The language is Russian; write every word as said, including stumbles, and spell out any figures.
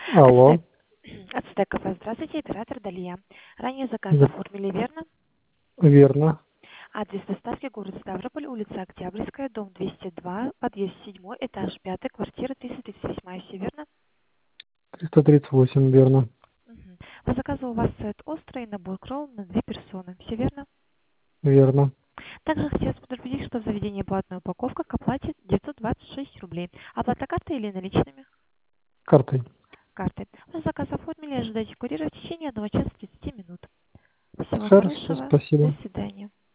Алло. От Стекова. Здравствуйте, оператор Далия. Ранее заказ Да, оформили, верно? верно. Адрес доставки город Ставрополь, улица Октябрьская, дом двести два, подъезд седьмой, этаж пятый, квартира триста тридцать восемь, все верно? триста тридцать восемь, верно. Угу. По заказу у вас сет острый, набор кролл на две персоны, все верно? Верно. Также хотелось предупредить, что в заведении платная упаковка к оплате девятьсот двадцать шесть рублей. Оплата картой или наличными? Картой. Картой. Ваш заказ оформили, ожидайте курьера в течение одного часа тридцати минут. Всего Хорошо, хорошего, до спасибо. свидания.